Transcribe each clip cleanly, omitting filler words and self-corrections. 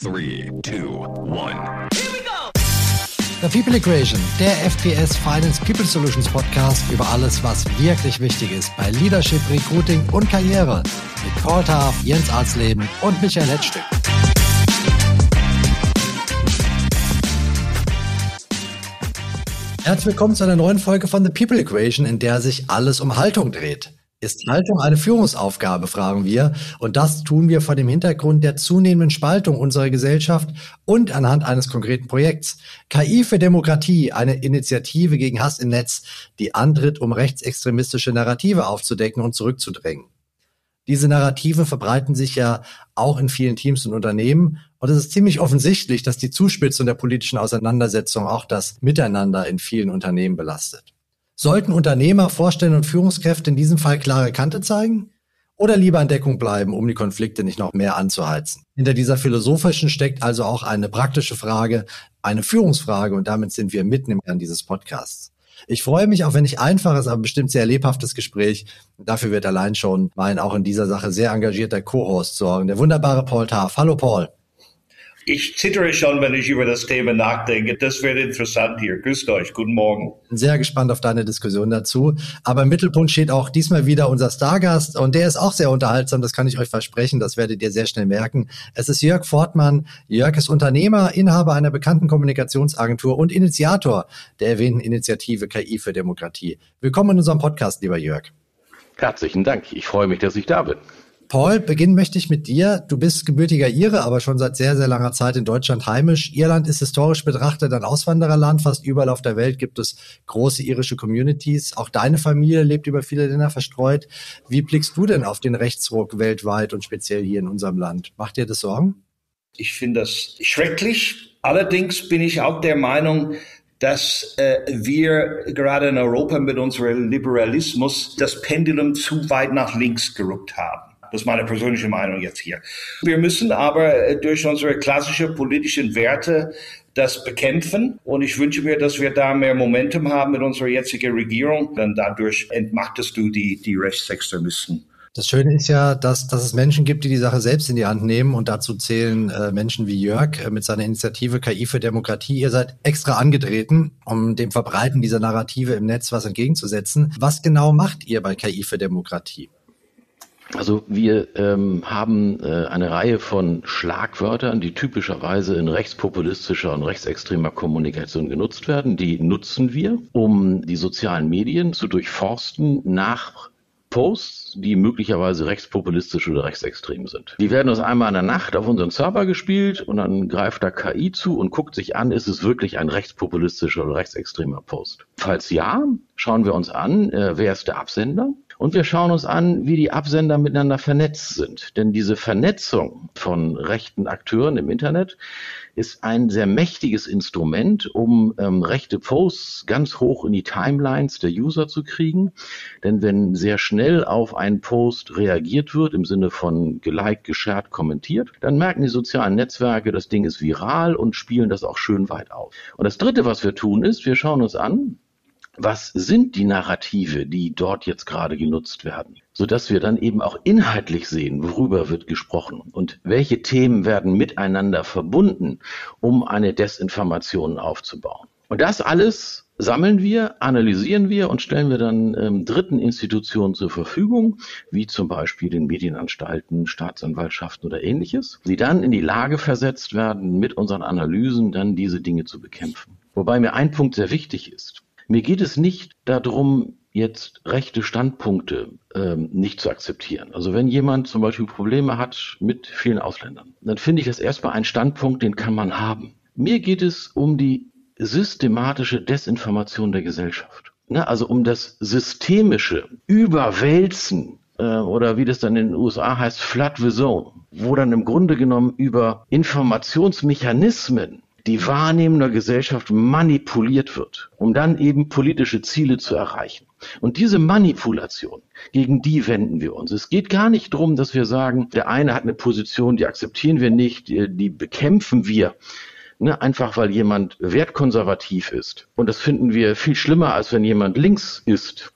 3, 2, 1. The People Equation, der FPS Finance People Solutions Podcast über alles, was wirklich wichtig ist bei Leadership, Recruiting und Karriere. Mit Paul Taff, Jens Arzleben und Michael Hetzstück. Herzlich willkommen zu einer neuen Folge von The People Equation, in der sich alles um Haltung dreht. Ist Haltung eine Führungsaufgabe, fragen wir. Und das tun wir vor dem Hintergrund der zunehmenden Spaltung unserer Gesellschaft und anhand eines konkreten Projekts. KI für Demokratie, eine Initiative gegen Hass im Netz, die antritt, um rechtsextremistische Narrative aufzudecken und zurückzudrängen. Diese Narrative verbreiten sich ja auch in vielen Teams und Unternehmen. Und es ist ziemlich offensichtlich, dass die Zuspitzung der politischen Auseinandersetzung auch das Miteinander in vielen Unternehmen belastet. Sollten Unternehmer, Vorstände und Führungskräfte in diesem Fall klare Kante zeigen? Oder lieber in Deckung bleiben, um die Konflikte nicht noch mehr anzuheizen? Hinter dieser philosophischen steckt also auch eine praktische Frage, eine Führungsfrage, und damit sind wir mitten im Kern dieses Podcasts. Ich freue mich, auch wenn nicht einfaches, aber bestimmt sehr lebhaftes Gespräch. Dafür wird allein schon mein auch in dieser Sache sehr engagierter Co-Host sorgen, der wunderbare Paul Taff. Hallo Paul. Ich zittere schon, wenn ich über das Thema nachdenke. Das wird interessant hier. Grüßt euch. Guten Morgen. Bin sehr gespannt auf deine Diskussion dazu. Aber im Mittelpunkt steht auch diesmal wieder unser Stargast. Und der ist auch sehr unterhaltsam. Das kann ich euch versprechen. Das werdet ihr sehr schnell merken. Es ist Jörg Fortmann. Jörg ist Unternehmer, Inhaber einer bekannten Kommunikationsagentur und Initiator der erwähnten Initiative KI für Demokratie. Willkommen in unserem Podcast, lieber Jörg. Herzlichen Dank. Ich freue mich, dass ich da bin. Paul, beginnen möchte ich mit dir. Du bist gebürtiger Ire, aber schon seit sehr, sehr langer Zeit in Deutschland heimisch. Irland ist historisch betrachtet ein Auswandererland. Fast überall auf der Welt gibt es große irische Communities. Auch deine Familie lebt über viele Länder verstreut. Wie blickst du denn auf den Rechtsruck weltweit und speziell hier in unserem Land? Macht dir das Sorgen? Ich finde das schrecklich. Allerdings bin ich auch der Meinung, dass wir gerade in Europa mit unserem Liberalismus das Pendulum zu weit nach links gerückt haben. Das ist meine persönliche Meinung jetzt hier. Wir müssen aber durch unsere klassischen politischen Werte das bekämpfen. Und ich wünsche mir, dass wir da mehr Momentum haben mit unserer jetzigen Regierung. Denn dadurch entmachtest du die Rechtsextremisten. Das Schöne ist ja, dass es Menschen gibt, die Sache selbst in die Hand nehmen. Und dazu zählen Menschen wie Jörg mit seiner Initiative KI für Demokratie. Ihr seid extra angetreten, um dem Verbreiten dieser Narrative im Netz was entgegenzusetzen. Was genau macht ihr bei KI für Demokratie? Also wir haben eine Reihe von Schlagwörtern, die typischerweise in rechtspopulistischer und rechtsextremer Kommunikation genutzt werden. Die nutzen wir, um die sozialen Medien zu durchforsten nach Posts, die möglicherweise rechtspopulistisch oder rechtsextrem sind. Die werden uns einmal in der Nacht auf unseren Server gespielt und dann greift da KI zu und guckt sich an, ist es wirklich ein rechtspopulistischer oder rechtsextremer Post. Falls ja, schauen wir uns an, wer ist der Absender? Und wir schauen uns an, wie die Absender miteinander vernetzt sind. Denn diese Vernetzung von rechten Akteuren im Internet ist ein sehr mächtiges Instrument, um rechte Posts ganz hoch in die Timelines der User zu kriegen. Denn wenn sehr schnell auf einen Post reagiert wird, im Sinne von geliked, geshared, kommentiert, dann merken die sozialen Netzwerke, das Ding ist viral und spielen das auch schön weit auf. Und das Dritte, was wir tun, ist, wir schauen uns an, was sind die Narrative, die dort jetzt gerade genutzt werden, sodass wir dann eben auch inhaltlich sehen, worüber wird gesprochen und welche Themen werden miteinander verbunden, um eine Desinformation aufzubauen. Und das alles sammeln wir, analysieren wir und stellen wir dann dritten Institutionen zur Verfügung, wie zum Beispiel den Medienanstalten, Staatsanwaltschaften oder ähnliches, die dann in die Lage versetzt werden, mit unseren Analysen dann diese Dinge zu bekämpfen. Wobei mir ein Punkt sehr wichtig ist. Mir geht es nicht darum, jetzt rechte Standpunkte nicht zu akzeptieren. Also wenn jemand zum Beispiel Probleme hat mit vielen Ausländern, dann finde ich das erstmal ein Standpunkt, den kann man haben. Mir geht es um die systematische Desinformation der Gesellschaft. Also um das systemische Überwälzen oder wie das dann in den USA heißt, Flood the Zone, wo dann im Grunde genommen über Informationsmechanismen die Wahrnehmung der Gesellschaft manipuliert wird, um dann eben politische Ziele zu erreichen. Und diese Manipulation, gegen die wenden wir uns. Es geht gar nicht darum, dass wir sagen, der eine hat eine Position, die akzeptieren wir nicht, die bekämpfen wir. Einfach weil jemand wertkonservativ ist. Und das finden wir viel schlimmer, als wenn jemand links ist.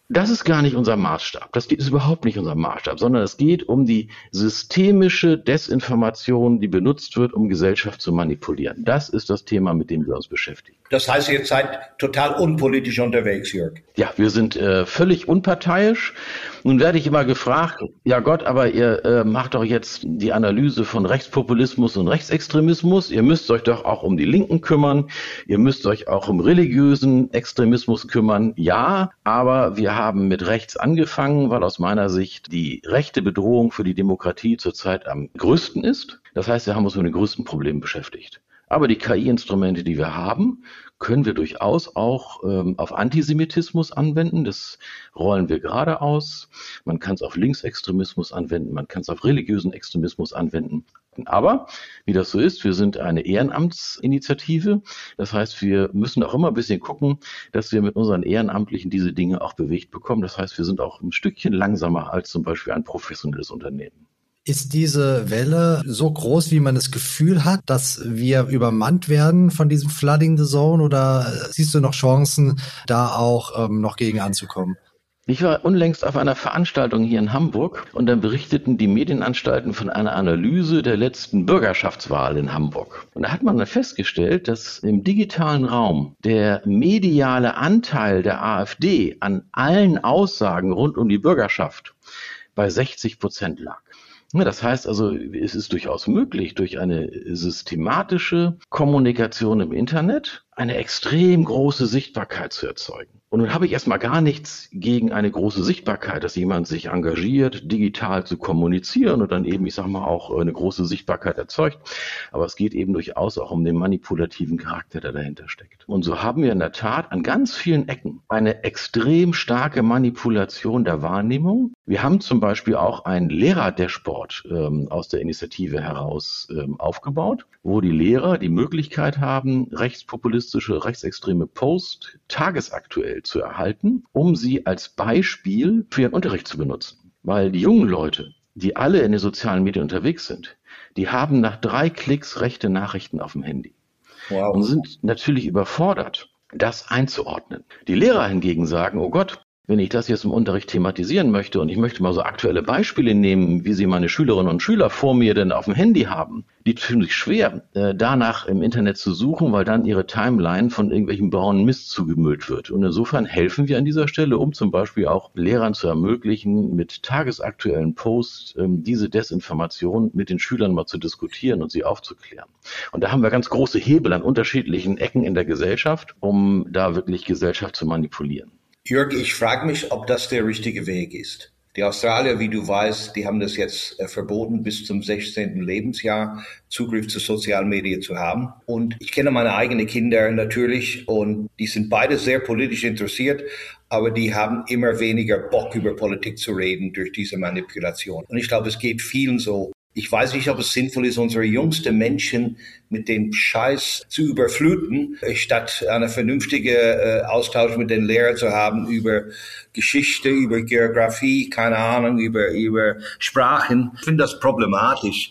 Das ist gar nicht unser Maßstab. Das ist überhaupt nicht unser Maßstab, sondern es geht um die systemische Desinformation, die benutzt wird, um Gesellschaft zu manipulieren. Das ist das Thema, mit dem wir uns beschäftigen. Das heißt, ihr seid total unpolitisch unterwegs, Jörg. Ja, wir sind völlig unparteiisch. Nun werde ich immer gefragt, ja Gott, aber ihr macht doch jetzt die Analyse von Rechtspopulismus und Rechtsextremismus. Ihr müsst euch doch auch um die Linken kümmern. Ihr müsst euch auch um religiösen Extremismus kümmern. Ja, aber wir haben mit rechts angefangen, weil aus meiner Sicht die rechte Bedrohung für die Demokratie zurzeit am größten ist. Das heißt, wir haben uns mit den größten Problemen beschäftigt. Aber die KI-Instrumente, die wir haben, können wir durchaus auch auf Antisemitismus anwenden. Das rollen wir gerade aus. Man kann es auf Linksextremismus anwenden, man kann es auf religiösen Extremismus anwenden. Aber, wie das so ist, wir sind eine Ehrenamtsinitiative. Das heißt, wir müssen auch immer ein bisschen gucken, dass wir mit unseren Ehrenamtlichen diese Dinge auch bewegt bekommen. Das heißt, wir sind auch ein Stückchen langsamer als zum Beispiel ein professionelles Unternehmen. Ist diese Welle so groß, wie man das Gefühl hat, dass wir übermannt werden von diesem Flooding the Zone, oder siehst du noch Chancen, da auch noch gegen anzukommen? Ich war unlängst auf einer Veranstaltung hier in Hamburg und dann berichteten die Medienanstalten von einer Analyse der letzten Bürgerschaftswahl in Hamburg. Und da hat man dann festgestellt, dass im digitalen Raum der mediale Anteil der AfD an allen Aussagen rund um die Bürgerschaft bei 60% lag. Das heißt also, es ist durchaus möglich, durch eine systematische Kommunikation im Internet eine extrem große Sichtbarkeit zu erzeugen. Und nun habe ich erstmal gar nichts gegen eine große Sichtbarkeit, dass jemand sich engagiert, digital zu kommunizieren und dann eben, ich sage mal, auch eine große Sichtbarkeit erzeugt. Aber es geht eben durchaus auch um den manipulativen Charakter, der dahinter steckt. Und so haben wir in der Tat an ganz vielen Ecken eine extrem starke Manipulation der Wahrnehmung. Wir haben zum Beispiel auch ein Lehrer-Dashboard aus der Initiative heraus aufgebaut, wo die Lehrer die Möglichkeit haben, rechtspopulistische, rechtsextreme Posts tagesaktuell zu erhalten, um sie als Beispiel für ihren Unterricht zu benutzen. Weil die jungen Leute, die alle in den sozialen Medien unterwegs sind, die haben nach 3 Klicks rechte Nachrichten auf dem Handy. Wow. Und sind natürlich überfordert, das einzuordnen. Die Lehrer hingegen sagen, oh Gott, wenn ich das jetzt im Unterricht thematisieren möchte und ich möchte mal so aktuelle Beispiele nehmen, wie sie meine Schülerinnen und Schüler vor mir denn auf dem Handy haben, die tun sich schwer, danach im Internet zu suchen, weil dann ihre Timeline von irgendwelchen braunen Mist zugemüllt wird. Und insofern helfen wir an dieser Stelle, um zum Beispiel auch Lehrern zu ermöglichen, mit tagesaktuellen Posts diese Desinformation mit den Schülern mal zu diskutieren und sie aufzuklären. Und da haben wir ganz große Hebel an unterschiedlichen Ecken in der Gesellschaft, um da wirklich Gesellschaft zu manipulieren. Jörg, ich frage mich, ob das der richtige Weg ist. Die Australier, wie du weißt, die haben das jetzt verboten, bis zum 16. Lebensjahr Zugriff zu sozialen Medien zu haben. Und ich kenne meine eigenen Kinder natürlich und die sind beide sehr politisch interessiert, aber die haben immer weniger Bock, über Politik zu reden durch diese Manipulation. Und ich glaube, es geht vielen so. Ich weiß nicht, ob es sinnvoll ist, unsere jüngsten Menschen mit dem Scheiß zu überfluten, statt einen vernünftigen Austausch mit den Lehrern zu haben über Geschichte, über Geografie, keine Ahnung, über Sprachen. Ich finde das problematisch.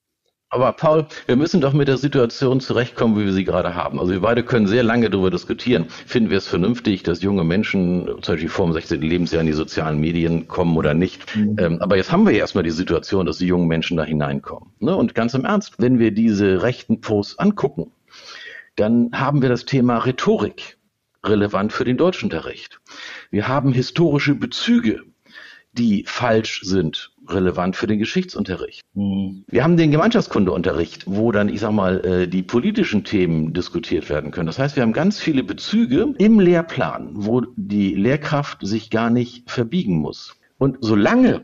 Aber Paul, wir müssen doch mit der Situation zurechtkommen, wie wir sie gerade haben. Also wir beide können sehr lange darüber diskutieren. Finden wir es vernünftig, dass junge Menschen zum Beispiel vor dem 16. Lebensjahr in die sozialen Medien kommen oder nicht? Aber jetzt haben wir ja erstmal die Situation, dass die jungen Menschen da hineinkommen. Und ganz im Ernst, wenn wir diese rechten Posts angucken, dann haben wir das Thema Rhetorik relevant für den Deutschunterricht. Wir haben historische Bezüge, die falsch sind, relevant für den Geschichtsunterricht. Wir haben den Gemeinschaftskundeunterricht, wo dann, ich sag mal, die politischen Themen diskutiert werden können. Das heißt, wir haben ganz viele Bezüge im Lehrplan, wo die Lehrkraft sich gar nicht verbiegen muss. Und solange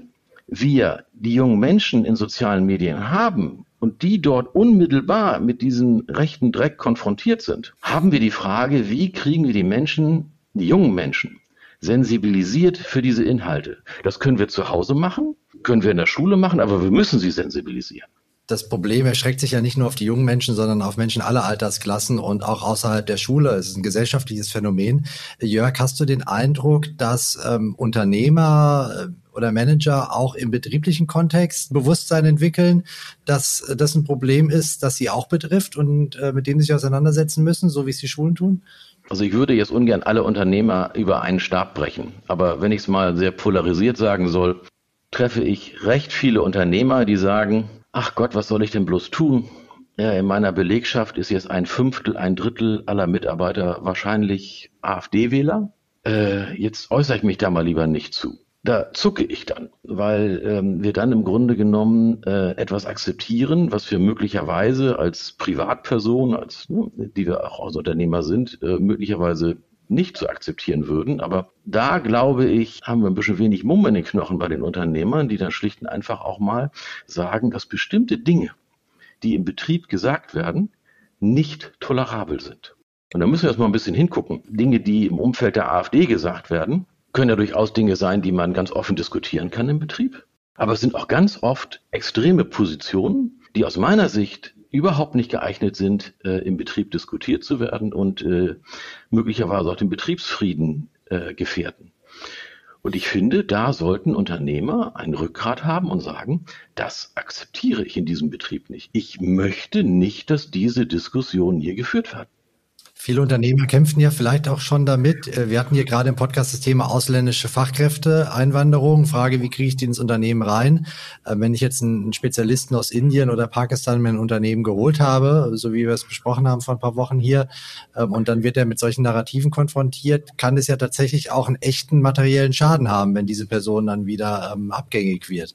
wir die jungen Menschen in sozialen Medien haben und die dort unmittelbar mit diesem rechten Dreck konfrontiert sind, haben wir die Frage, wie kriegen wir die Menschen, die jungen Menschen, sensibilisiert für diese Inhalte. Das können wir zu Hause machen, können wir in der Schule machen, aber wir müssen sie sensibilisieren. Das Problem erstreckt sich ja nicht nur auf die jungen Menschen, sondern auf Menschen aller Altersklassen und auch außerhalb der Schule. Es ist ein gesellschaftliches Phänomen. Jörg, hast du den Eindruck, dass Unternehmer oder Manager auch im betrieblichen Kontext Bewusstsein entwickeln, dass das ein Problem ist, das sie auch betrifft und mit dem sie sich auseinandersetzen müssen, so wie es die Schulen tun? Also ich würde jetzt ungern alle Unternehmer über einen Stab brechen. Aber wenn ich es mal sehr polarisiert sagen soll, treffe ich recht viele Unternehmer, die sagen, ach Gott, was soll ich denn bloß tun? Ja, in meiner Belegschaft ist jetzt 1/5, 1/3 aller Mitarbeiter wahrscheinlich AfD-Wähler. Jetzt äußere ich mich da mal lieber nicht zu. Da zucke ich dann, weil wir dann im Grunde genommen etwas akzeptieren, was wir möglicherweise als Privatperson, die wir auch als Unternehmer sind, möglicherweise nicht zu akzeptieren würden. Aber da, glaube ich, haben wir ein bisschen wenig Mumm in den Knochen bei den Unternehmern, die dann schlicht und einfach auch mal sagen, dass bestimmte Dinge, die im Betrieb gesagt werden, nicht tolerabel sind. Und da müssen wir jetzt mal ein bisschen hingucken. Dinge, die im Umfeld der AfD gesagt werden, können ja durchaus Dinge sein, die man ganz offen diskutieren kann im Betrieb. Aber es sind auch ganz oft extreme Positionen, die aus meiner Sicht überhaupt nicht geeignet sind, im Betrieb diskutiert zu werden und möglicherweise auch den Betriebsfrieden gefährden. Und ich finde, da sollten Unternehmer ein Rückgrat haben und sagen, das akzeptiere ich in diesem Betrieb nicht. Ich möchte nicht, dass diese Diskussion hier geführt wird. Viele Unternehmer kämpfen ja vielleicht auch schon damit. Wir hatten hier gerade im Podcast das Thema ausländische Fachkräfte, Einwanderung, Frage, wie kriege ich die ins Unternehmen rein? Wenn ich jetzt einen Spezialisten aus Indien oder Pakistan in mein Unternehmen geholt habe, so wie wir es besprochen haben vor ein paar Wochen hier, und dann wird er mit solchen Narrativen konfrontiert, kann es ja tatsächlich auch einen echten materiellen Schaden haben, wenn diese Person dann wieder abgängig wird.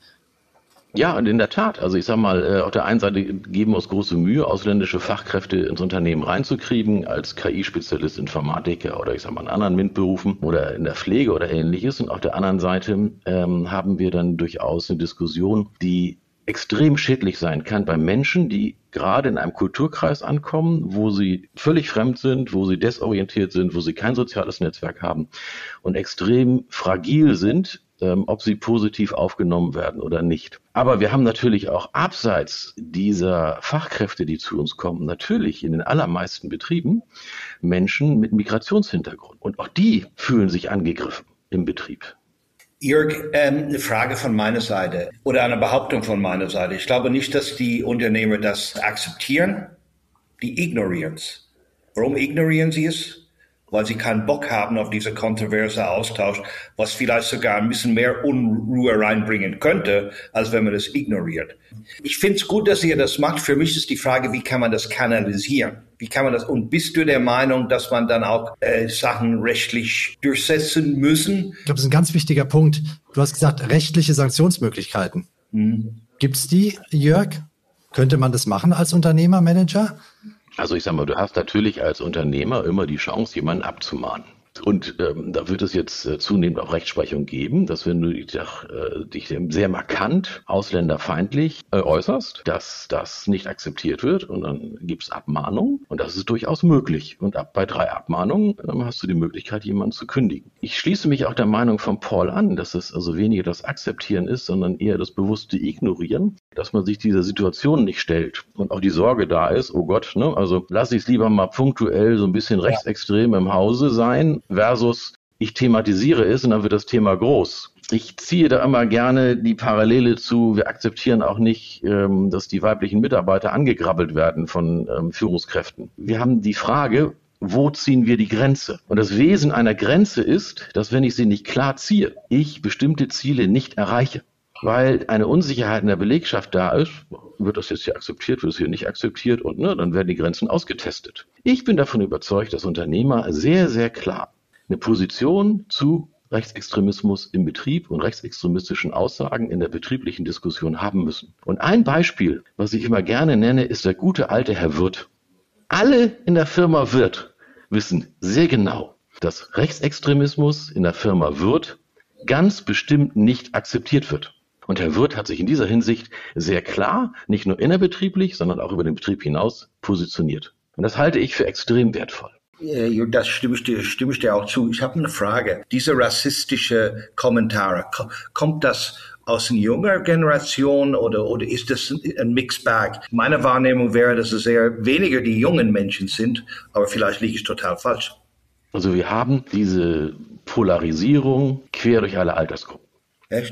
Ja, und in der Tat. Also ich sag mal, auf der einen Seite geben wir uns große Mühe, ausländische Fachkräfte ins Unternehmen reinzukriegen, als KI-Spezialist, Informatiker oder ich sag mal in anderen MINT-Berufen oder in der Pflege oder ähnliches. Und auf der anderen Seite haben wir dann durchaus eine Diskussion, die extrem schädlich sein kann bei Menschen, die gerade in einem Kulturkreis ankommen, wo sie völlig fremd sind, wo sie desorientiert sind, wo sie kein soziales Netzwerk haben und extrem fragil sind, ob sie positiv aufgenommen werden oder nicht. Aber wir haben natürlich auch abseits dieser Fachkräfte, die zu uns kommen, natürlich in den allermeisten Betrieben Menschen mit Migrationshintergrund. Und auch die fühlen sich angegriffen im Betrieb. Jörg, eine Frage von meiner Seite oder eine Behauptung von meiner Seite. Ich glaube nicht, dass die Unternehmer das akzeptieren. Die ignorieren es. Warum ignorieren sie es? Weil sie keinen Bock haben auf diese kontroverse Austausch, was vielleicht sogar ein bisschen mehr Unruhe reinbringen könnte, als wenn man das ignoriert. Ich finde es gut, dass ihr das macht. Für mich ist die Frage, wie kann man das kanalisieren? Wie kann man das? Und bist du der Meinung, dass man dann auch Sachen rechtlich durchsetzen müssen? Ich glaube, das ist ein ganz wichtiger Punkt. Du hast gesagt, rechtliche Sanktionsmöglichkeiten. Gibt es die, Jörg? Könnte man das machen als Unternehmer, Manager? Also ich sag mal, du hast natürlich als Unternehmer immer die Chance, jemanden abzumahnen. Und da wird es jetzt zunehmend auch Rechtsprechung geben, dass wenn du dich sehr markant ausländerfeindlich äußerst, dass das nicht akzeptiert wird und dann gibt es Abmahnungen und das ist durchaus möglich. Und bei 3 Abmahnungen hast du die Möglichkeit, jemanden zu kündigen. Ich schließe mich auch der Meinung von Paul an, dass es also weniger das Akzeptieren ist, sondern eher das bewusste Ignorieren, dass man sich dieser Situation nicht stellt und auch die Sorge da ist, oh Gott, ne, also lass ich es lieber mal punktuell so ein bisschen rechtsextrem im Hause sein, versus ich thematisiere es und dann wird das Thema groß. Ich ziehe da immer gerne die Parallele zu, wir akzeptieren auch nicht, dass die weiblichen Mitarbeiter angegrabbelt werden von Führungskräften. Wir haben die Frage, wo ziehen wir die Grenze? Und das Wesen einer Grenze ist, dass wenn ich sie nicht klar ziehe, ich bestimmte Ziele nicht erreiche. Weil eine Unsicherheit in der Belegschaft da ist, wird das jetzt hier akzeptiert, wird es hier nicht akzeptiert und dann werden die Grenzen ausgetestet. Ich bin davon überzeugt, dass Unternehmer sehr, sehr klar eine Position zu Rechtsextremismus im Betrieb und rechtsextremistischen Aussagen in der betrieblichen Diskussion haben müssen. Und ein Beispiel, was ich immer gerne nenne, ist der gute alte Herr Wirth. Alle in der Firma Wirth wissen sehr genau, dass Rechtsextremismus in der Firma Wirth ganz bestimmt nicht akzeptiert wird. Und Herr Wirth hat sich in dieser Hinsicht sehr klar, nicht nur innerbetrieblich, sondern auch über den Betrieb hinaus positioniert. Und das halte ich für extrem wertvoll. Das stimme ich dir auch zu. Ich habe eine Frage. Diese rassistische Kommentare, kommt das aus einer jungen Generation oder ist das ein Mixed Bag? Meine Wahrnehmung wäre, dass es eher weniger die jungen Menschen sind, aber vielleicht liege ich total falsch. Also wir haben diese Polarisierung quer durch alle Altersgruppen. Echt?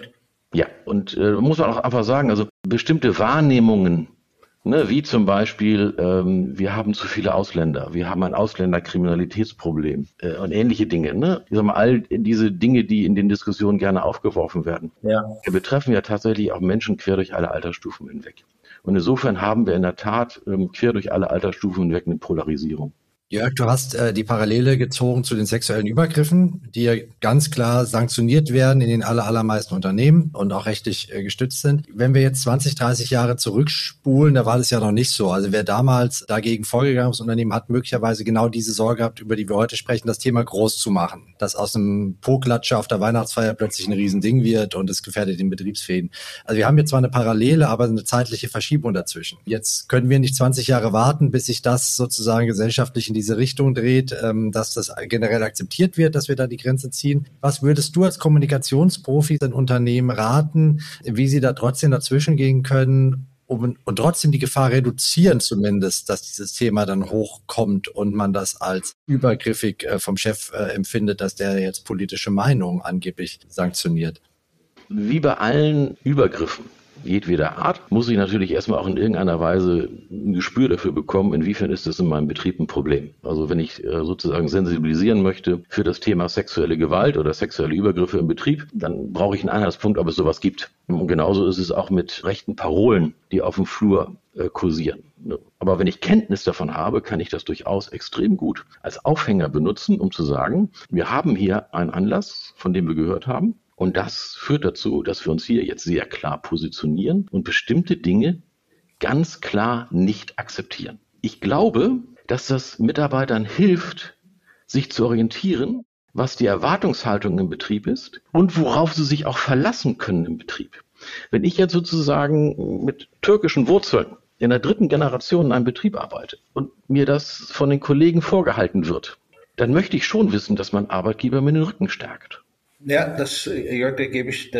Ja, und muss man auch einfach sagen, also bestimmte Wahrnehmungen, ne, wie zum Beispiel, wir haben zu viele Ausländer, wir haben ein Ausländerkriminalitätsproblem und ähnliche Dinge. Ne? Ich sag mal, all diese Dinge, die in den Diskussionen gerne aufgeworfen werden, betreffen ja tatsächlich auch Menschen quer durch alle Altersstufen hinweg. Und insofern haben wir in der Tat quer durch alle Altersstufen hinweg eine Polarisierung. Jörg, du hast die Parallele gezogen zu den sexuellen Übergriffen, die ja ganz klar sanktioniert werden in den allermeisten Unternehmen und auch rechtlich gestützt sind. Wenn wir jetzt 20, 30 Jahre zurückspulen, da war das ja noch nicht so. Also wer damals dagegen vorgegangen ist, Unternehmen hat möglicherweise genau diese Sorge gehabt, über die wir heute sprechen, das Thema groß zu machen. Dass aus einem Po-Klatscher auf der Weihnachtsfeier plötzlich ein Riesending wird und es gefährdet den Betriebsfrieden. Also wir haben jetzt zwar eine Parallele, aber eine zeitliche Verschiebung dazwischen. Jetzt können wir nicht 20 Jahre warten, bis sich das sozusagen gesellschaftlich in diese Richtung dreht, dass das generell akzeptiert wird, dass wir da die Grenze ziehen. Was würdest du als Kommunikationsprofi den Unternehmen raten, wie sie da trotzdem dazwischen gehen können und trotzdem die Gefahr reduzieren zumindest, dass dieses Thema dann hochkommt und man das als übergriffig vom Chef empfindet, dass der jetzt politische Meinungen angeblich sanktioniert? Wie bei allen Übergriffen jedweder Art, muss ich natürlich erstmal auch in irgendeiner Weise ein Gespür dafür bekommen, inwiefern ist das in meinem Betrieb ein Problem. Also wenn ich sozusagen sensibilisieren möchte für das Thema sexuelle Gewalt oder sexuelle Übergriffe im Betrieb, dann brauche ich einen Anhaltspunkt, ob es sowas gibt. Und genauso ist es auch mit rechten Parolen, die auf dem Flur kursieren. Aber wenn ich Kenntnis davon habe, kann ich das durchaus extrem gut als Aufhänger benutzen, um zu sagen, wir haben hier einen Anlass, von dem wir gehört haben. Und das führt dazu, dass wir uns hier jetzt sehr klar positionieren und bestimmte Dinge ganz klar nicht akzeptieren. Ich glaube, dass das Mitarbeitern hilft, sich zu orientieren, was die Erwartungshaltung im Betrieb ist und worauf sie sich auch verlassen können im Betrieb. Wenn ich jetzt sozusagen mit türkischen Wurzeln in der 3. Generation in einem Betrieb arbeite und mir das von den Kollegen vorgehalten wird, dann möchte ich schon wissen, dass mein Arbeitgeber mir den Rücken stärkt. Ja, Jörg, da gebe ich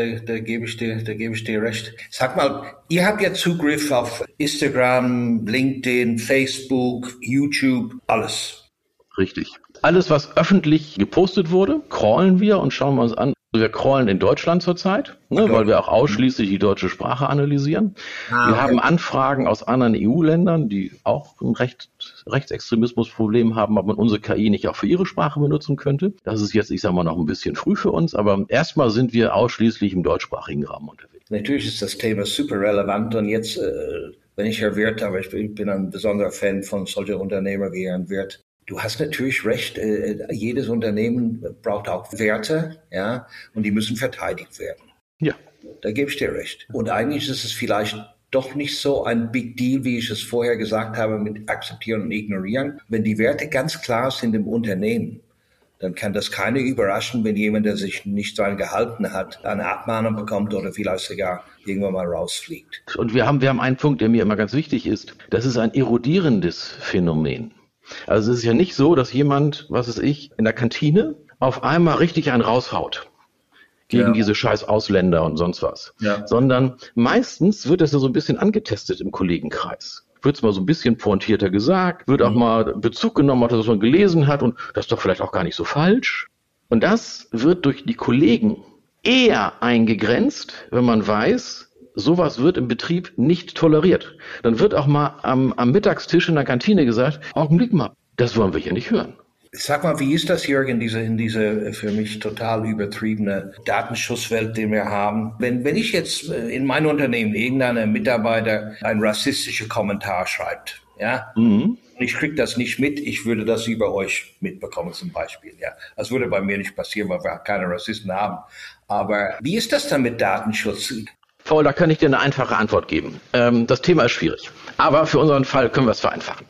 dir recht. Sag mal, ihr habt ja Zugriff auf Instagram, LinkedIn, Facebook, YouTube, alles. Richtig. Alles, was öffentlich gepostet wurde, crawlen wir und schauen wir uns an. Wir crawlen in Deutschland zurzeit, weil wir auch ausschließlich die deutsche Sprache analysieren. Wir haben Anfragen aus anderen EU-Ländern, die auch ein Rechtsextremismusproblem haben, ob man unsere KI nicht auch für ihre Sprache benutzen könnte. Das ist jetzt, ich sage mal, noch ein bisschen früh für uns, aber erstmal sind wir ausschließlich im deutschsprachigen Rahmen unterwegs. Natürlich ist das Thema super relevant und jetzt, wenn ich Herr Wirth, aber ich bin ein besonderer Fan von solchen Unternehmern wie Herrn Wirth. Du hast natürlich recht, jedes Unternehmen braucht auch Werte, ja, und die müssen verteidigt werden. Ja. Da gebe ich dir recht. Und eigentlich ist es vielleicht doch nicht so ein Big Deal, wie ich es vorher gesagt habe, mit akzeptieren und ignorieren. Wenn die Werte ganz klar sind im Unternehmen, dann kann das keine überraschen, wenn jemand, der sich nicht daran gehalten hat, eine Abmahnung bekommt oder vielleicht sogar irgendwann mal rausfliegt. Und wir haben einen Punkt, der mir immer ganz wichtig ist. Das ist ein erodierendes Phänomen. Also es ist ja nicht so, dass jemand, was weiß ich, in der Kantine auf einmal richtig einen raushaut gegen diese scheiß Ausländer und sonst was. Ja. Sondern meistens wird das ja so ein bisschen angetestet im Kollegenkreis. Wird es mal so ein bisschen pointierter gesagt, wird auch mal Bezug genommen, was man gelesen hat und das ist doch vielleicht auch gar nicht so falsch. Und das wird durch die Kollegen eher eingegrenzt, wenn man weiß, sowas wird im Betrieb nicht toleriert. Dann wird auch mal am Mittagstisch in der Kantine gesagt, Augenblick mal, das wollen wir hier nicht hören. Sag mal, wie ist das, Jörg, in diese für mich total übertriebene Datenschutzwelt, die wir haben? Wenn ich jetzt in meinem Unternehmen irgendeiner Mitarbeiter einen rassistischen Kommentar schreibt, ja, und ich kriege das nicht mit, ich würde das über euch mitbekommen zum Beispiel, ja. Das würde bei mir nicht passieren, weil wir keine Rassisten haben. Aber wie ist das dann mit Datenschutz? Paul, da kann ich dir eine einfache Antwort geben. Das Thema ist schwierig, aber für unseren Fall können wir es vereinfachen.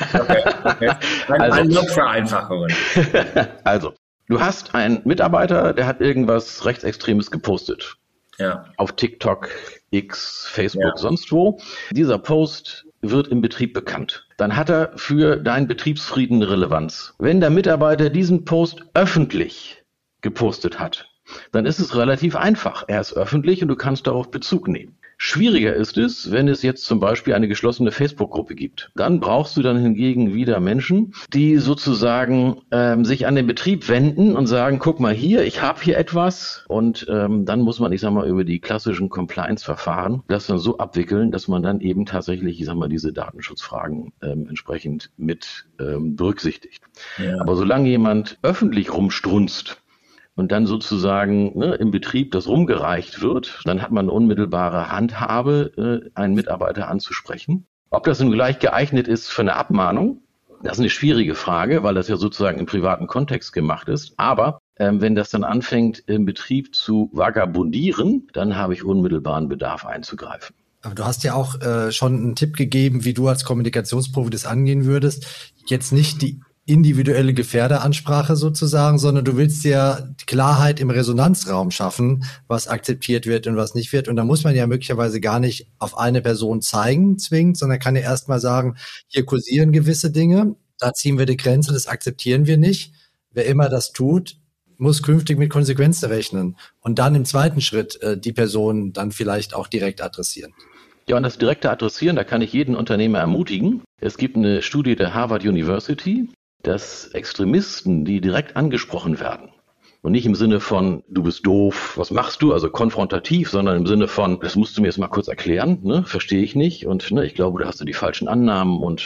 Okay. Ein Lob Vereinfachungen. Also, du hast einen Mitarbeiter, der hat irgendwas Rechtsextremes gepostet. Ja. Auf TikTok, X, Facebook, sonst wo. Dieser Post wird im Betrieb bekannt. Dann hat er für deinen Betriebsfrieden eine Relevanz. Wenn der Mitarbeiter diesen Post öffentlich gepostet hat, dann ist es relativ einfach. Er ist öffentlich und du kannst darauf Bezug nehmen. Schwieriger ist es, wenn es jetzt zum Beispiel eine geschlossene Facebook-Gruppe gibt. Dann brauchst du dann hingegen wieder Menschen, die sozusagen sich an den Betrieb wenden und sagen, guck mal hier, ich habe hier etwas. Und dann muss man, über die klassischen Compliance-Verfahren das dann so abwickeln, dass man dann eben tatsächlich, diese Datenschutzfragen entsprechend mit berücksichtigt. Ja. Aber solange jemand öffentlich rumstrunzt, und dann sozusagen im Betrieb das rumgereicht wird, dann hat man eine unmittelbare Handhabe, einen Mitarbeiter anzusprechen. Ob das nun gleich geeignet ist für eine Abmahnung, das ist eine schwierige Frage, weil das ja sozusagen im privaten Kontext gemacht ist. Aber wenn das dann anfängt, im Betrieb zu vagabundieren, dann habe ich unmittelbaren Bedarf einzugreifen. Aber du hast ja auch schon einen Tipp gegeben, wie du als Kommunikationsprofi das angehen würdest. Jetzt nicht die individuelle Gefährderansprache sozusagen, sondern du willst ja Klarheit im Resonanzraum schaffen, was akzeptiert wird und was nicht wird. Und da muss man ja möglicherweise gar nicht auf eine Person zeigen zwingend, sondern kann ja erstmal sagen, hier kursieren gewisse Dinge, da ziehen wir die Grenze, das akzeptieren wir nicht. Wer immer das tut, muss künftig mit Konsequenzen rechnen. Und dann im zweiten Schritt die Person dann vielleicht auch direkt adressieren. Ja, und das direkte Adressieren, da kann ich jeden Unternehmer ermutigen. Es gibt eine Studie der Harvard University, dass Extremisten, die direkt angesprochen werden und nicht im Sinne von, du bist doof, was machst du, also konfrontativ, sondern im Sinne von, das musst du mir jetzt mal kurz erklären, verstehe ich nicht und ich glaube, da hast du die falschen Annahmen und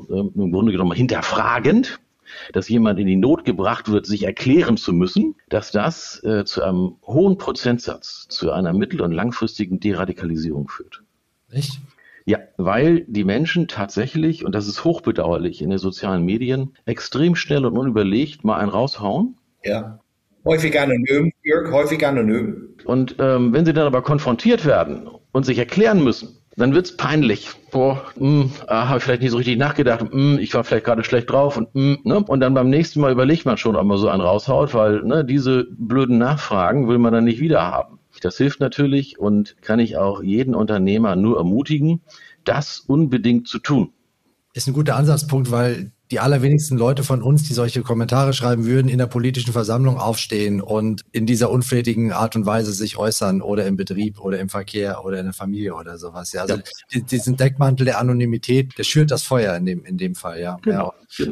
im Grunde genommen hinterfragend, dass jemand in die Not gebracht wird, sich erklären zu müssen, dass das zu einem hohen Prozentsatz zu einer mittel- und langfristigen Deradikalisierung führt. Echt? Ja, weil die Menschen tatsächlich, und das ist hochbedauerlich in den sozialen Medien, extrem schnell und unüberlegt mal einen raushauen. Ja, häufig anonym, Jörg, häufig anonym. Und wenn sie dann aber konfrontiert werden und sich erklären müssen, dann wird's peinlich. Habe ich vielleicht nicht so richtig nachgedacht, ich war vielleicht gerade schlecht drauf und dann beim nächsten Mal überlegt man schon, ob man so einen raushaut, weil diese blöden Nachfragen will man dann nicht wieder haben. Das hilft natürlich und kann ich auch jeden Unternehmer nur ermutigen, das unbedingt zu tun. Ist ein guter Ansatzpunkt, weil die allerwenigsten Leute von uns, die solche Kommentare schreiben würden, in der politischen Versammlung aufstehen und in dieser unflätigen Art und Weise sich äußern oder im Betrieb oder im Verkehr oder in der Familie oder sowas. Ja, also diesen Deckmantel der Anonymität, der schürt das Feuer in dem Fall, ja. Genau.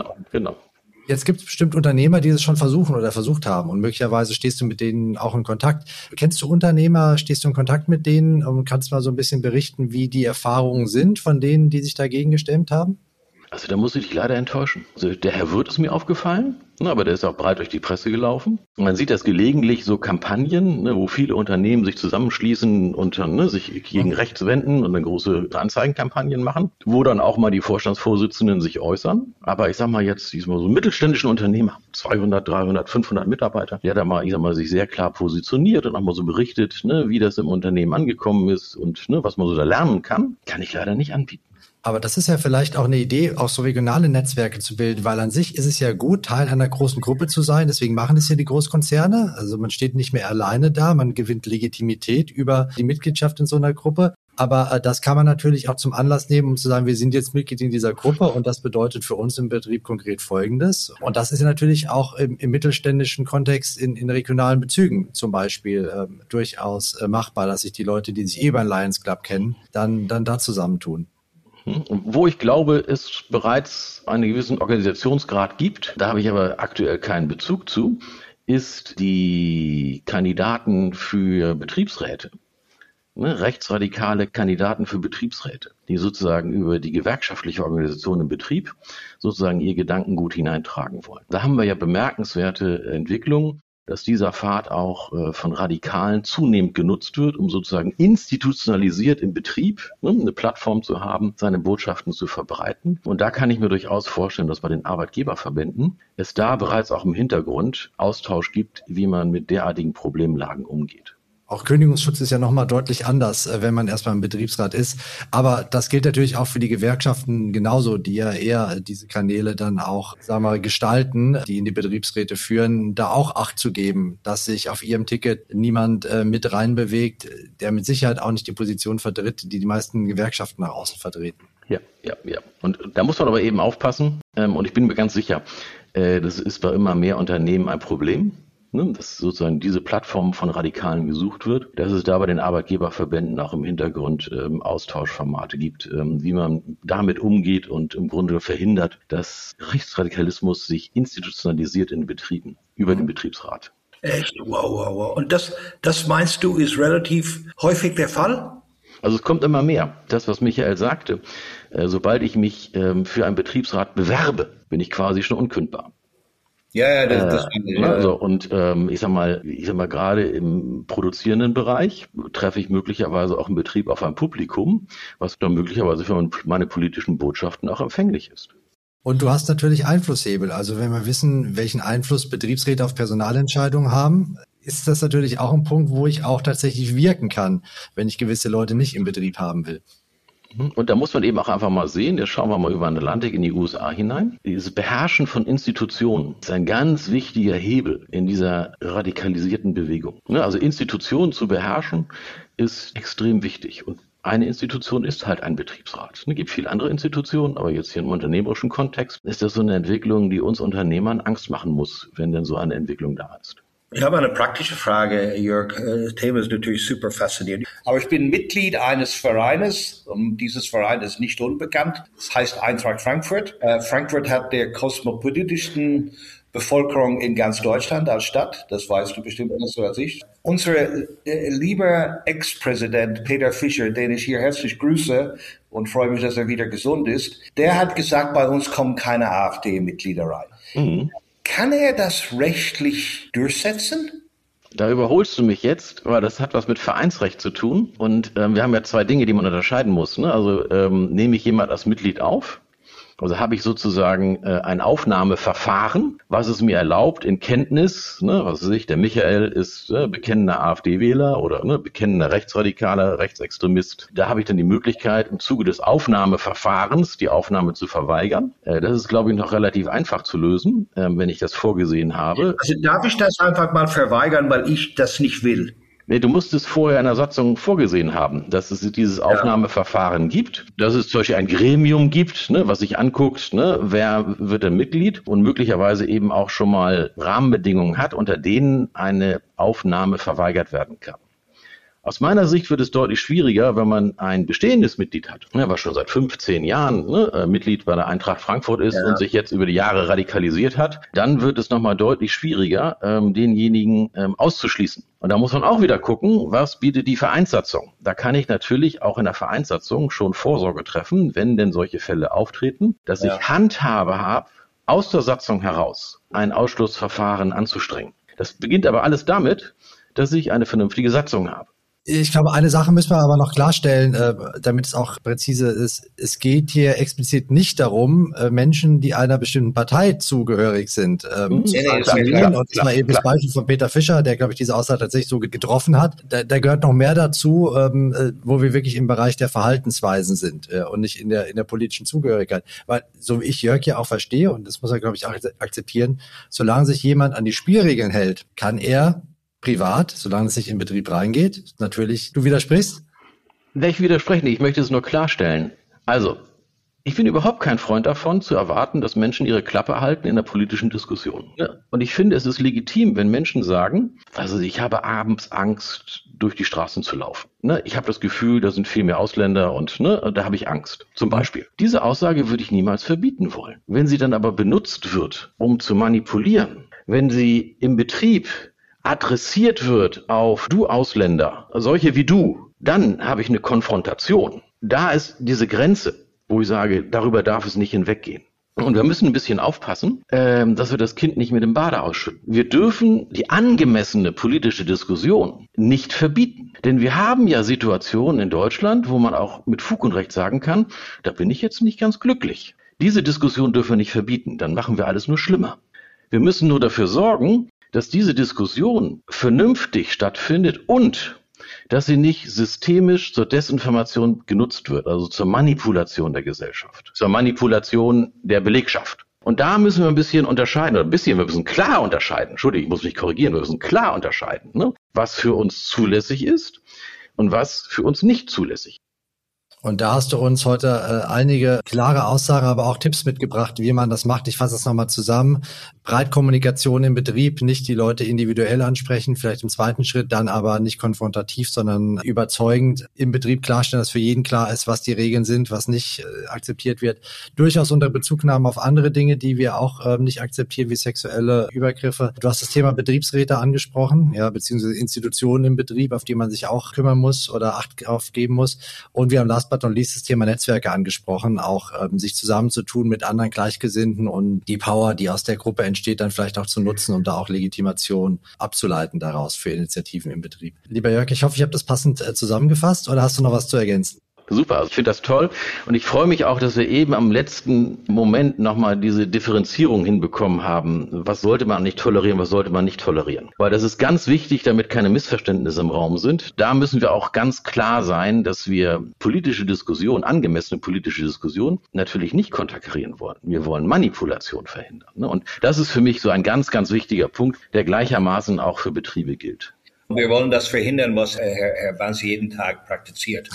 Jetzt gibt es bestimmt Unternehmer, die es schon versuchen oder versucht haben und möglicherweise stehst du mit denen auch in Kontakt. Kennst du Unternehmer, stehst du in Kontakt mit denen und kannst mal so ein bisschen berichten, wie die Erfahrungen sind von denen, die sich dagegen gestemmt haben? Also da muss ich dich leider enttäuschen. Also der Herr Wirth ist mir aufgefallen, aber der ist auch breit durch die Presse gelaufen. Und man sieht das gelegentlich so Kampagnen, wo viele Unternehmen sich zusammenschließen und dann sich gegen rechts wenden und dann große Anzeigenkampagnen machen, wo dann auch mal die Vorstandsvorsitzenden sich äußern. Aber ich sag mal jetzt, diesmal so mittelständischen Unternehmer, 200, 300, 500 Mitarbeiter, der da mal, sich sehr klar positioniert und auch mal so berichtet, wie das im Unternehmen angekommen ist und was man so da lernen kann ich leider nicht anbieten. Aber das ist ja vielleicht auch eine Idee, auch so regionale Netzwerke zu bilden, weil an sich ist es ja gut, Teil einer großen Gruppe zu sein. Deswegen machen es ja die Großkonzerne. Also man steht nicht mehr alleine da, man gewinnt Legitimität über die Mitgliedschaft in so einer Gruppe. Aber das kann man natürlich auch zum Anlass nehmen, um zu sagen, wir sind jetzt Mitglied in dieser Gruppe und das bedeutet für uns im Betrieb konkret Folgendes. Und das ist ja natürlich auch im mittelständischen Kontext in regionalen Bezügen zum Beispiel durchaus machbar, dass sich die Leute, die sich über einen Lions Club kennen, dann da zusammentun. Wo ich glaube, es bereits einen gewissen Organisationsgrad gibt, da habe ich aber aktuell keinen Bezug zu, ist die Kandidaten für Betriebsräte. Rechtsradikale Kandidaten für Betriebsräte, die sozusagen über die gewerkschaftliche Organisation im Betrieb sozusagen ihr Gedankengut hineintragen wollen. Da haben wir ja bemerkenswerte Entwicklungen, dass dieser Pfad auch von Radikalen zunehmend genutzt wird, um sozusagen institutionalisiert im Betrieb eine Plattform zu haben, seine Botschaften zu verbreiten. Und da kann ich mir durchaus vorstellen, dass bei den Arbeitgeberverbänden es da bereits auch im Hintergrund Austausch gibt, wie man mit derartigen Problemlagen umgeht. Auch Kündigungsschutz ist ja nochmal deutlich anders, wenn man erstmal im Betriebsrat ist. Aber das gilt natürlich auch für die Gewerkschaften genauso, die ja eher diese Kanäle dann auch, gestalten, die in die Betriebsräte führen, da auch Acht zu geben, dass sich auf ihrem Ticket niemand mit reinbewegt, der mit Sicherheit auch nicht die Position vertritt, die meisten Gewerkschaften nach außen vertreten. Ja. Und da muss man aber eben aufpassen. Und ich bin mir ganz sicher, das ist bei immer mehr Unternehmen ein Problem. ne, dass sozusagen diese Plattform von Radikalen gesucht wird, dass es da bei den Arbeitgeberverbänden auch im Hintergrund Austauschformate gibt, wie man damit umgeht und im Grunde verhindert, dass Rechtsradikalismus sich institutionalisiert in Betrieben über den Betriebsrat. Echt? Wow. Und das meinst du, ist relativ häufig der Fall? Also es kommt immer mehr. Das, was Michael sagte, sobald ich mich für einen Betriebsrat bewerbe, bin ich quasi schon unkündbar. Ja, das also, und ich sag mal, gerade im produzierenden Bereich treffe ich möglicherweise auch im Betrieb auf ein Publikum, was dann möglicherweise für meine politischen Botschaften auch empfänglich ist. Und du hast natürlich Einflusshebel. Also wenn wir wissen, welchen Einfluss Betriebsräte auf Personalentscheidungen haben, ist das natürlich auch ein Punkt, wo ich auch tatsächlich wirken kann, wenn ich gewisse Leute nicht im Betrieb haben will. Und da muss man eben auch einfach mal sehen, jetzt schauen wir mal über den Atlantik in die USA hinein. Dieses Beherrschen von Institutionen ist ein ganz wichtiger Hebel in dieser radikalisierten Bewegung. Also Institutionen zu beherrschen ist extrem wichtig. Und eine Institution ist halt ein Betriebsrat. Es gibt viele andere Institutionen, aber jetzt hier im unternehmerischen Kontext ist das so eine Entwicklung, die uns Unternehmern Angst machen muss, wenn denn so eine Entwicklung da ist. Ich habe eine praktische Frage, Jörg. Das Thema ist natürlich super faszinierend. Aber ich bin Mitglied eines Vereines und dieses Verein ist nicht unbekannt. Das heißt Eintracht Frankfurt. Frankfurt hat der kosmopolitischsten Bevölkerung in ganz Deutschland als Stadt. Das weißt du bestimmt besser als ich. Unser lieber Ex-Präsident Peter Fischer, den ich hier herzlich grüße und freue mich, dass er wieder gesund ist, der hat gesagt, bei uns kommen keine AfD-Mitglieder rein. Mhm. Kann er das rechtlich durchsetzen? Da überholst du mich jetzt, weil das hat was mit Vereinsrecht zu tun. Und wir haben ja zwei Dinge, die man unterscheiden muss. Ne? Also nehme ich jemand als Mitglied auf? Also habe ich sozusagen ein Aufnahmeverfahren, was es mir erlaubt, in Kenntnis, was weiß ich, der Michael ist bekennender AfD-Wähler oder bekennender Rechtsradikaler, Rechtsextremist. Da habe ich dann die Möglichkeit, im Zuge des Aufnahmeverfahrens die Aufnahme zu verweigern. Das ist, glaube ich, noch relativ einfach zu lösen, wenn ich das vorgesehen habe. Also darf ich das einfach mal verweigern, weil ich das nicht will? Nee, du musst es vorher in der Satzung vorgesehen haben, dass es dieses Aufnahmeverfahren gibt, dass es zum Beispiel ein Gremium gibt, was sich anguckt, wer wird denn Mitglied und möglicherweise eben auch schon mal Rahmenbedingungen hat, unter denen eine Aufnahme verweigert werden kann. Aus meiner Sicht wird es deutlich schwieriger, wenn man ein bestehendes Mitglied hat, was schon seit 15 Jahren Mitglied bei der Eintracht Frankfurt ist und sich jetzt über die Jahre radikalisiert hat. Dann wird es nochmal deutlich schwieriger, denjenigen auszuschließen. Und da muss man auch wieder gucken, was bietet die Vereinssatzung. Da kann ich natürlich auch in der Vereinssatzung schon Vorsorge treffen, wenn denn solche Fälle auftreten, dass ich Handhabe habe, aus der Satzung heraus ein Ausschlussverfahren anzustrengen. Das beginnt aber alles damit, dass ich eine vernünftige Satzung habe. Ich glaube, eine Sache müssen wir aber noch klarstellen, damit es auch präzise ist. Es geht hier explizit nicht darum, Menschen, die einer bestimmten Partei zugehörig sind, zu verbieten. Und das war eben das Beispiel von Peter Fischer, der, glaube ich, diese Aussage tatsächlich so getroffen hat. Da gehört noch mehr dazu, wo wir wirklich im Bereich der Verhaltensweisen sind und nicht in der politischen Zugehörigkeit. Weil, so wie ich Jörg ja auch verstehe, und das muss er, glaube ich, auch akzeptieren, solange sich jemand an die Spielregeln hält, kann er privat, solange es nicht in Betrieb reingeht, natürlich, du widersprichst? Ich widerspreche nicht, ich möchte es nur klarstellen. Also, ich bin überhaupt kein Freund davon, zu erwarten, dass Menschen ihre Klappe halten in der politischen Diskussion. Und ich finde, es ist legitim, wenn Menschen sagen, also ich habe abends Angst, durch die Straßen zu laufen. Ich habe das Gefühl, da sind viel mehr Ausländer und da habe ich Angst, zum Beispiel. Diese Aussage würde ich niemals verbieten wollen. Wenn sie dann aber benutzt wird, um zu manipulieren, wenn sie im Betrieb adressiert wird auf du Ausländer, solche wie du, dann habe ich eine Konfrontation. Da ist diese Grenze, wo ich sage, darüber darf es nicht hinweggehen. Und wir müssen ein bisschen aufpassen, dass wir das Kind nicht mit dem Bade ausschütten. Wir dürfen die angemessene politische Diskussion nicht verbieten. Denn wir haben ja Situationen in Deutschland, wo man auch mit Fug und Recht sagen kann, da bin ich jetzt nicht ganz glücklich. Diese Diskussion dürfen wir nicht verbieten, dann machen wir alles nur schlimmer. Wir müssen nur dafür sorgen, dass diese Diskussion vernünftig stattfindet und dass sie nicht systemisch zur Desinformation genutzt wird, also zur Manipulation der Gesellschaft, zur Manipulation der Belegschaft. Und da müssen wir ein bisschen unterscheiden, wir müssen klar unterscheiden, Entschuldigung, ich muss mich korrigieren, wir müssen klar unterscheiden, was für uns zulässig ist und was für uns nicht zulässig ist. Und da hast du uns heute einige klare Aussagen, aber auch Tipps mitgebracht, wie man das macht. Ich fasse das nochmal zusammen. Breitkommunikation im Betrieb, nicht die Leute individuell ansprechen, vielleicht im zweiten Schritt, dann aber nicht konfrontativ, sondern überzeugend im Betrieb klarstellen, dass für jeden klar ist, was die Regeln sind, was nicht akzeptiert wird. Durchaus unter Bezugnahme auf andere Dinge, die wir auch nicht akzeptieren, wie sexuelle Übergriffe. Du hast das Thema Betriebsräte angesprochen, ja, beziehungsweise Institutionen im Betrieb, auf die man sich auch kümmern muss oder Acht drauf geben muss. Und wir haben last but not least das Thema Netzwerke angesprochen, auch sich zusammenzutun mit anderen Gleichgesinnten und die Power, die aus der Gruppe entsteht, dann vielleicht auch zu nutzen, um da auch Legitimation abzuleiten daraus für Initiativen im Betrieb. Lieber Jörg, ich hoffe, ich habe das passend zusammengefasst, oder hast du noch was zu ergänzen? Super, ich finde das toll und ich freue mich auch, dass wir eben am letzten Moment nochmal diese Differenzierung hinbekommen haben. Was sollte man nicht tolerieren, was sollte man nicht tolerieren? Weil das ist ganz wichtig, damit keine Missverständnisse im Raum sind. Da müssen wir auch ganz klar sein, dass wir politische Diskussion, angemessene politische Diskussion natürlich nicht konterkarieren wollen. Wir wollen Manipulation verhindern. Und das ist für mich so ein ganz, ganz wichtiger Punkt, der gleichermaßen auch für Betriebe gilt. Wir wollen das verhindern, was Herr Banse jeden Tag praktiziert.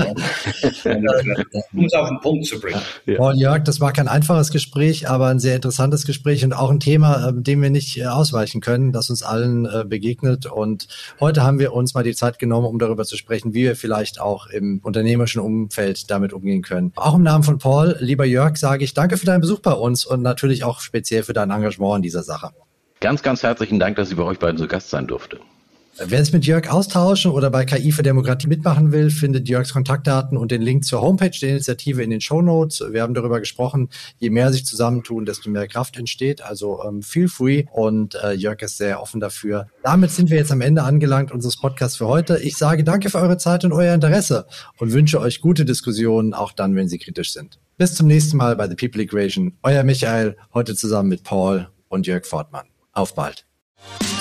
Um es auf den Punkt zu bringen. Ja. Paul, Jörg, das war kein einfaches Gespräch, aber ein sehr interessantes Gespräch und auch ein Thema, dem wir nicht ausweichen können, das uns allen begegnet. Und heute haben wir uns mal die Zeit genommen, um darüber zu sprechen, wie wir vielleicht auch im unternehmerischen Umfeld damit umgehen können. Auch im Namen von Paul, lieber Jörg, sage ich danke für deinen Besuch bei uns und natürlich auch speziell für dein Engagement in dieser Sache. Ganz, ganz herzlichen Dank, dass ich bei euch beiden zu Gast sein durfte. Wer sich mit Jörg austauschen oder bei KI für Demokratie mitmachen will, findet Jörgs Kontaktdaten und den Link zur Homepage der Initiative in den Shownotes. Wir haben darüber gesprochen, je mehr sich zusammentun, desto mehr Kraft entsteht. Also feel free und Jörg ist sehr offen dafür. Damit sind wir jetzt am Ende angelangt unseres Podcasts für heute. Ich sage danke für eure Zeit und euer Interesse und wünsche euch gute Diskussionen, auch dann, wenn sie kritisch sind. Bis zum nächsten Mal bei The People Equation. Euer Michael, heute zusammen mit Paul und Jörg Fortmann. Auf bald.